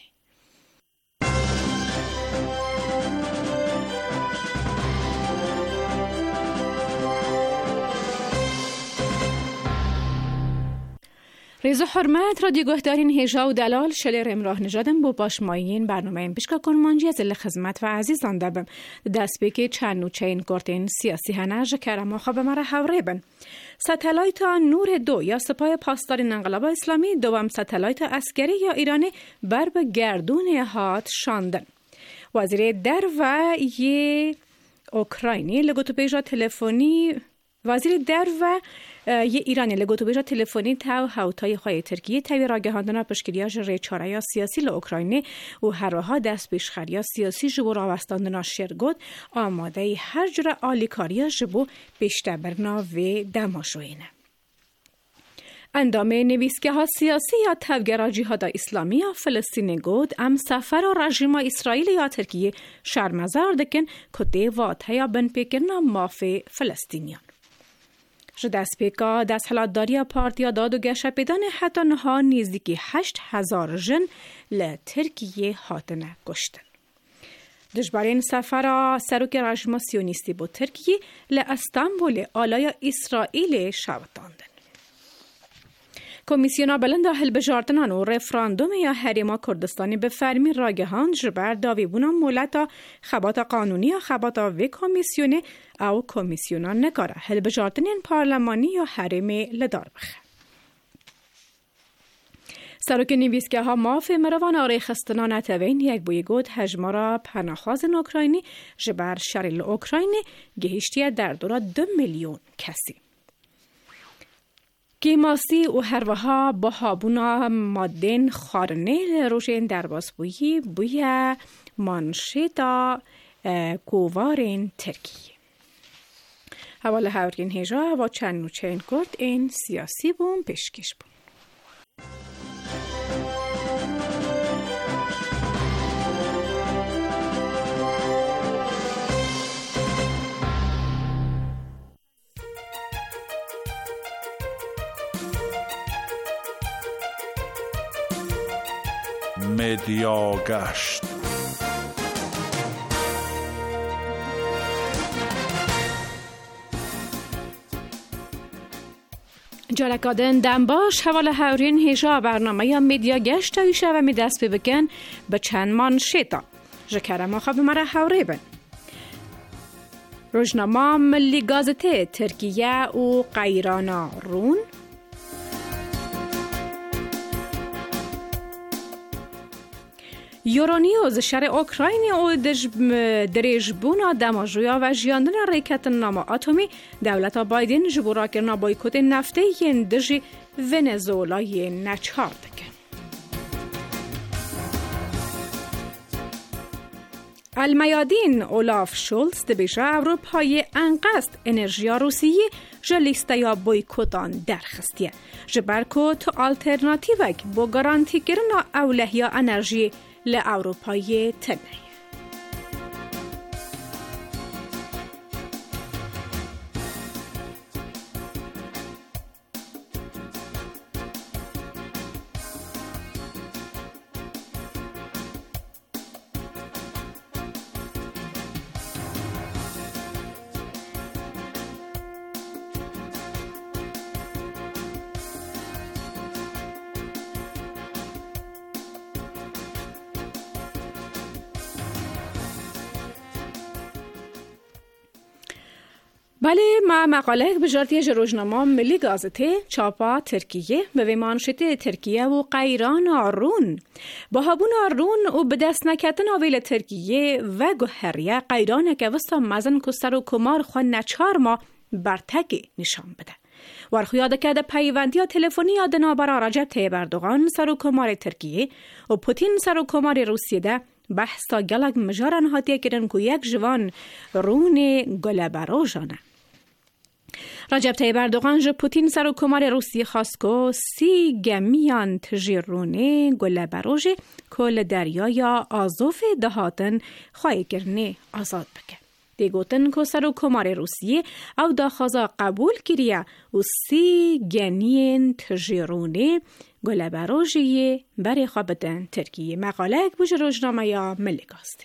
ریز حرمت رادیو گهدارین هیجا و دلال شلر امراه نژادم بو باشمایین برنامه این پیشکا کنمانجی از خدمت و عزیزان دبم دست بکی چند و چین گرتین سیاسی هنج کرم و خواب مرا حوره بن ستلایت نور دو یا سپاه پاسدار انقلاب اسلامی دوم ستلایت عسکری یا ایرانی بر به گردون هات شاندن وزیر در و یه اوکراینی لگوتو پیجا تلفنی وزیر در و یه ایرانی لگوتو بیجا تلفنی تاو هاوتای خواهی ترکیه تاوی راگهاندنا پشکریاج ریچاره یا سیاسی لأوکراینی و هروها دست بیشخر یا سیاسی جبو راوستاندنا شرگود آماده هر جور آلیکاریا جبو بیشتبرنا و دماشوینه. اندامه نویسکه ها سیاسی یا تفگرا جهاد اسلامی یا فلسطین گود ام سفر و رژیم اسرائیل یا ترکیه شرمزار دکن کده واته یا بن پیکرنا مافی فلسطینیان. دست پیکا دست حلاتداری پارتیا داد و گشه پیدان حتی نها نیزدیکی هشت هزار جن لترکیه هاتنه گشتن. دجبارین سفر سروک رژیم سیونیستی با ترکیه لأستانبول آلای اسرائیل شوتاندن. کمیسیونا بلند هل بجارتنان و رفراندوم یا حریما کردستانی به فرمی راگهان جبر داوی بونا مولتا خبات قانونی یا خبات و کمیسیونه او کمیسیونا نگاره هل بجارتنین پارلمانی یا حریمی لدار بخه. سروک نویسکه ها مافی مروان آره خستنا نتوین یک بوی گود هجمارا پناخواز اوکراینی جبر شریل اوکراینی گهشتیه در دورا دو میلیون کسی. کیماسی و هروها با هابونا مادن خارنه روشن در باسبویی بوی مانشیتا کووارین ترکیه. حواله هاورین هجا و چند و چند کرد این سیاسی بوم پیشکش بوم. مدیا گشت جالکادن دنباش حواله هورین هیجا برنامه یا میدیا گشت ویشه و می دست بکن به چند مان شیطا جکره ما خواب مرا حوره بن. روزنامه ملی گازته ترکیه و قیرانا رون یورونیوز شهر اوکراینی او دریجبونا دماجویا و جیاندن ریکت نام اتمی دولت بایدن جبورا کرنا بایکوت نفته ین دجی ونزوئلای نچار دکن. المیادین اولاف شولز دبیجا اروپای انقصد انرژیا روسیه جلیسته یا بایکوتان درخستیه. جبرکو تو آلترناتیوک با گارانتی کرنا اولهیا انرژی لأوروپای تنه. بله ما مقاله بجارتی روزنامه ملی گازته چاپا ترکیه به ویمانشته ترکیه و قیران آرون با هبون آرون و به دست نکتن آویل ترکیه و گوهریه قیرانه که وستا مزن کستر و کمار خواه نچار ما برتگی نشان بده. ورخویاده که ده پیوندی تلفنی آدنا برا رجب طیب اردوغان سر و کمار ترکیه و پوتین سر و کمار روسیه ده بحثا گلگ مجارن هاتیه کرن که یک جوان رون گلبروژانه. رجب طیب اردوغان جه پوتین سر و کمار روسیه خواست که سی گمیان تجیرونه گلبروژه کل دریای آزوف دهاتن خواهی کرنه آزاد بکن. دیگوتن که سر و کمار روسیه او داخوازا قبول کریه و سی گنین تجیرونه گلبروژه بری خوابتن ترکیه. مقاله اک بوش روزنامه یا ملی گازته.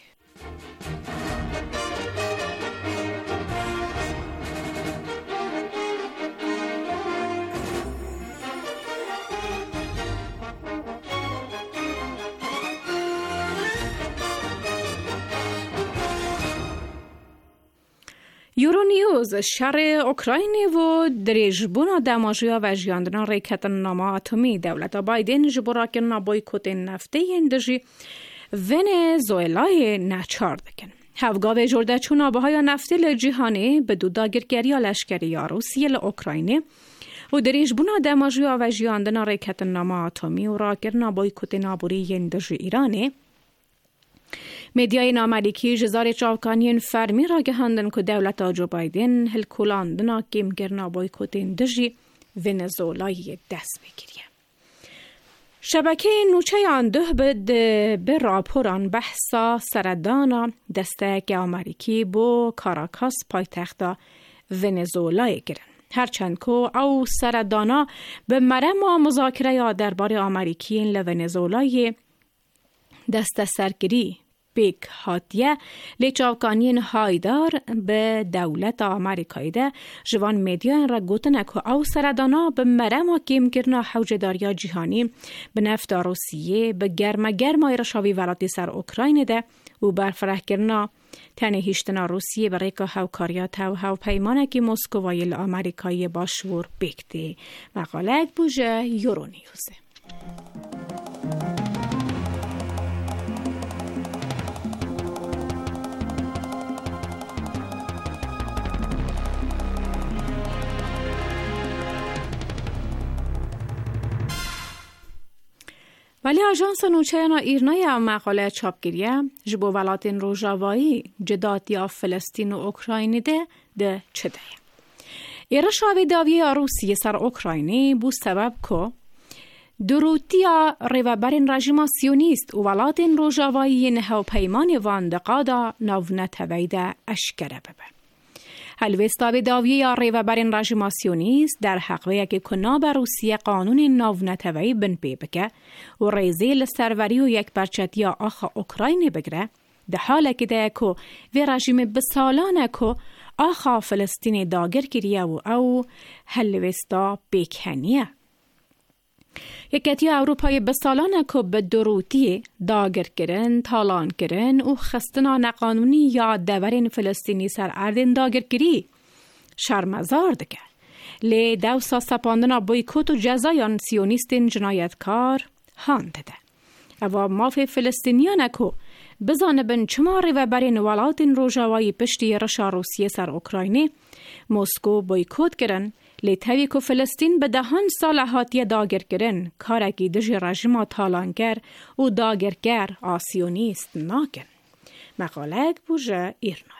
یورونیوز شهر اوکراینی و دریجبونا دماجویا و جیاندنا ریکت نام اتمی دولت بایدن جبورا کرنا بایکوت نفته اندجی ونزوئلای نچار دکن. هفگاه جرده چون آبهای نفتی لجیهانی به دو داگرگری لشکری روسیه لاوکراینی و دریجبونا دماجویا و جیاندنا ریکت نام اتمی و را کرنا بایکوت نابوری اندجی ایرانی میدیای نامریکی جزار چاوکانین فرمی را گهاندن که دولت جو بایدن هلکولاندنا کم گرنا بایکوتین دجی ونزوئلای دست بگیریه. شبکه نوچه آن ده بد به راپوران بحثا سردانا دسته که آمریکی بو کاراکاس پایتخت ونزوئلای گرن. هرچند که او سردانا به مرم و مذاکره یا درباره آمریکیین لونزوئلای دست سرگیری بیک هاتیه لیچاوکانین هایدار به دولت آمریکایی ده جوان میدیا را گوتنه که او سردانا به مرم و کم کرنا حوج داریا جهانی به نفت روسیه به گرم گرم ایرشاوی ولاتی سر اوکراین ده و برفرح کرنا تنه هیشتنا روسیه برای که هاوکاریات و هاو پیمانه که موسکوای آمریکایی باشور بکته. مقاله بوجه یورونیوزه. ولی آژانس نوچه‌نا ایرنای او مقاله چاپگیریه جبو ولاتین روژاوایی جداتی فلسطین و اوکراینی ده ده چه ده؟ ایرشاوی داوی روسیه سر اوکراینی بو سبب که دروتیا ریوبرین رژیم سیونیست و ولاتین روژاوایی نهو پیمان واندقادا نوونتویده اشکره ببه. هلوستاوی داوی یا ریوبرین رژیم سیونیست در حقویه که کناب روسیه قانون نوونتوی بن پی بکه و ریزی لسروری و یک برچتی آخا اوکراینی بگره، ده حاله که ده که وی رژیم بسالانه که آخا فلسطین داگر کریه و او هلوستا بیکنیه. یکتی اروپای بسالانه که به دروتی داگر کرن، تالان کرن و خستنا نقانونی یا دورین فلسطینی سر اردن داگر کری شرمزار دکه. لی دوسا سپاندنا بویکوت و جزایان سیونیستین جنایتکار هانده ده. اوا مافی فلسطینیانه که بزانه بن چماری و برین ولاتین روژاوایی پشتی رشا روسیه سر اوکراینی موسکو بویکوت کرن، لی تاوی که فلسطین به دهان سال هاتیه داگر کرن کارکی دژی رژیما تالانگر و داگرگر آسیونیست ناکن. مقاله بوجه ایرنای.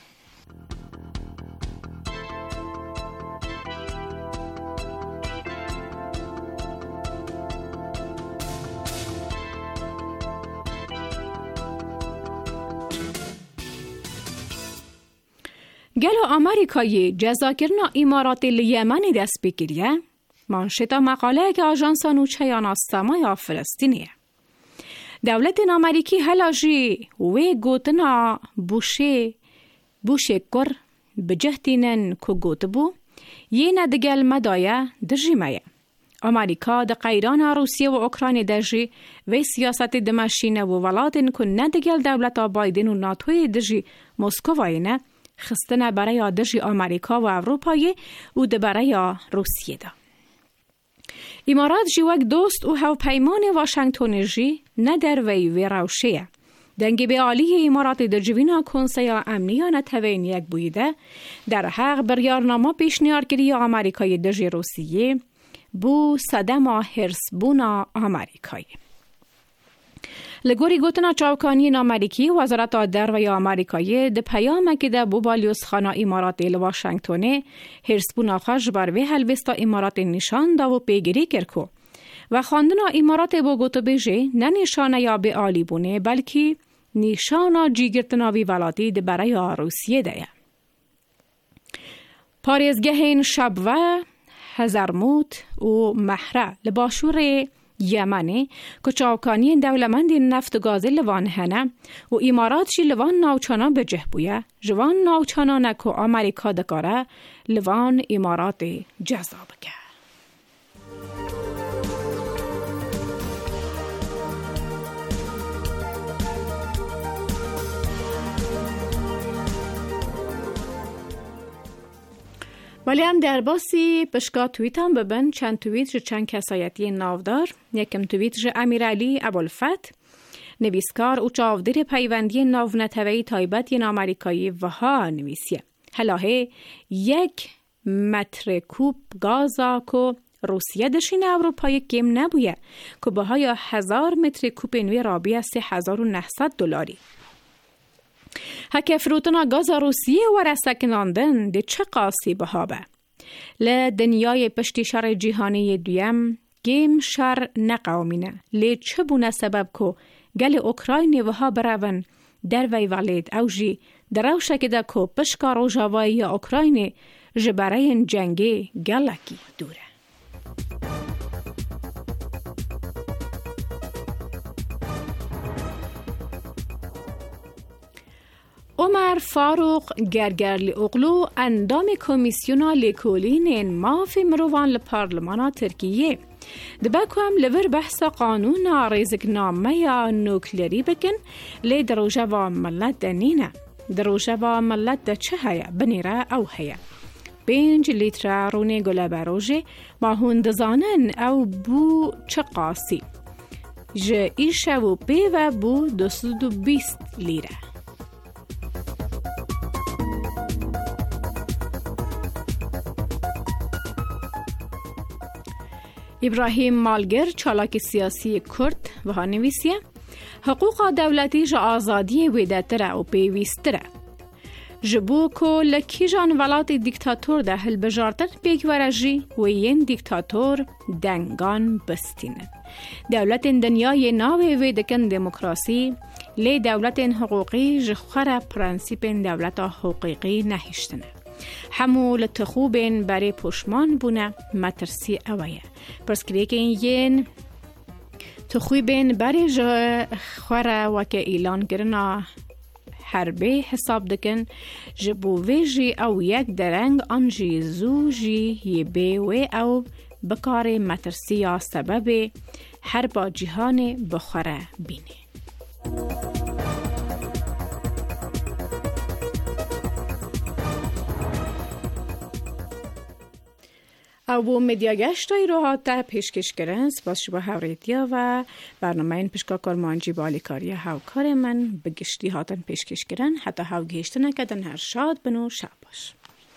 گلو آمریکایی جزا کرنا امارات الیمن دست بگیریه منشطه مقاله که آژانس نوچه آسمای فلسطینیه. دولت آمریکی هلاجی و گوتنا بوشه بوشه کر بجهتینن که گوت بو یه ندگل مدایه درجیمه. آمریکا د قیران روسیه و اوکراین دجی و سیاست دمشینه و ولاتن که ندگل دولت بایدن و ناتوی دجی مسکوواینه خستنه برای آدرژی آمریکا و اروپایی و ده برای روسیه ده. امارات جیوک دوست و هاو پیمان واشنگتون جی ندر وی وی روشه. دنگی به عالی امارات در جوینا کنسیا امنیان نتوین یک بویده در حق بریارنامه پیشنهاد کردی آمریکای دژی روسیه بو صدم هرسبونا آمریکایی. لگوری گوتنا چاوکانی آمریکی وزارت در و یا آمریکایی ده پیام که ده بوبالیوس خانا امارات ایل واشنگتونه هرسبون آخاش بر وی هلوستا امارات نشان دا و پیگیری کرکو و خواندنا امارات با گوتو بیجه نه نشانه یا به عالی بونه بلکه نشانه جیگرتنا وی ولاتی ده برای روسیه ده. پاریزگهین شب و هزارموت و محره لباشور یمنی که چاوکانی دولمند نفت و گاز لوان هنه و امارات شی لوان ناوچانا بجه بویه جوان ناوچانا نکو آمریکا دکاره لوان امارات جذاب که. ولی هم در باسی پشکا تویت هم ببین چند تویت جو چند کسایتی نافدار. یکم تویت جو امیرعلی ابوالفت نویسکار و چاودیر پیوندی ناو نتوی تایبت ین آمریکایی وها نویسیه. هلاهه یک متر کوب گازا که روسیه دشین اروپای کم نبویه که بهای هزار متر کوب نوی رابیه سه هزار و نهصد دلاری. هک فروتنا گاز روسیه و رسکناندن ده چه قاسی بهابه. ل دنیای پشتی شر جهانی دویم گیم شر نقومینه. لی چه بونه سبب که گل اوکراین وها برون در وی ولید اوجی دروشه که ده که پشکا روژاوایی یا اوکراین جبرین جنگی گلکی دوره. عمر فاروق گرگرلی اغلو اندام کمیسیونا لیکولین مافی مروان لپارلمانا ترکیه دبکو هم لور بحث قانون ریزگنامه یا نوکلری بکن لی دروجه و ملت دنینه. دروجه و ملت ده چه هیا بنیره او هیا پنج لیتر رونه گلابه روژه با هندزانن او بو چه قاسی جه ایشه و پی و بو دوست و بیست لیره. ابراهیم مالگر چالاک سیاسی کرد و ها نویسیه حقوق دولتی جا آزادی ویدتره و پیویستره. جبو که لکی جان ولات دیکتاتور ده هل بجارتر پیک ورجی و این دیکتاتور دنگان بستینه. دولت دنیای ناوی ویدکن دموکراسی لی دولت حقوقی جخوره پرنسیپ دولت حقوقی نهشتنه. همول تخوبین برای پشمان بونه مترسی اویه. پس که این تخوبین برای جا خوره و که ایلان گرنا حربی حساب دکن جبو ویجی او یک درنگ آنجی زو جی یه بیوه او بکار مترسی سبب حرب جهان بخوره بینه. او بو مدیاگشتای رو هاته پیشکش کرن سپاس شبا هوریتیا و برنامه این پیشکا کرمانجی بالیکاری هاوکار من بگشتی هاتن پیشکش کرن حتی هاو گیشته نکدن هر شاد بنو شب باش.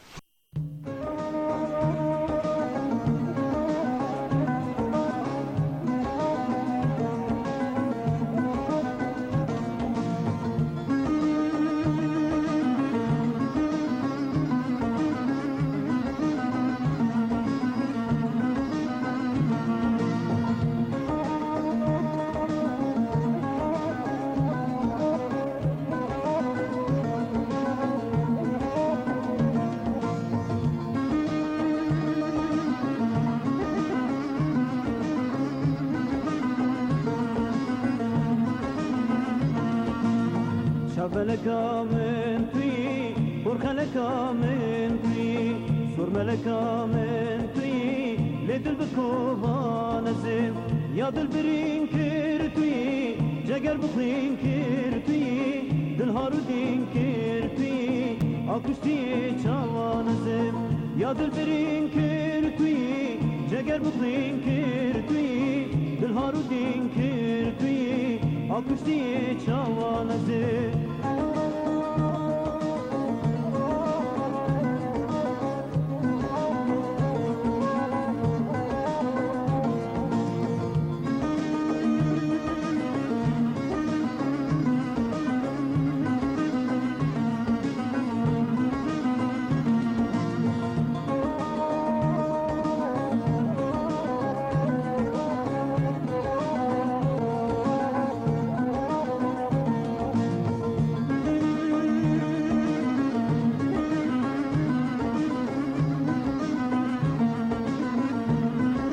شبلكا من في برخلكا من في سرملكا من في لدل بكوبا نزم يا دل برين كرتوي جگر بخين كرتوي دل هارو دين كرتوي اكشتي چاوا نزم يا دل برين كرتوي جگر بخين كرتوي دل هارو دين كرتوي اكشتي چاوا نزم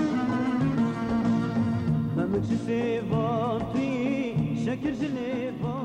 شكر جنيفا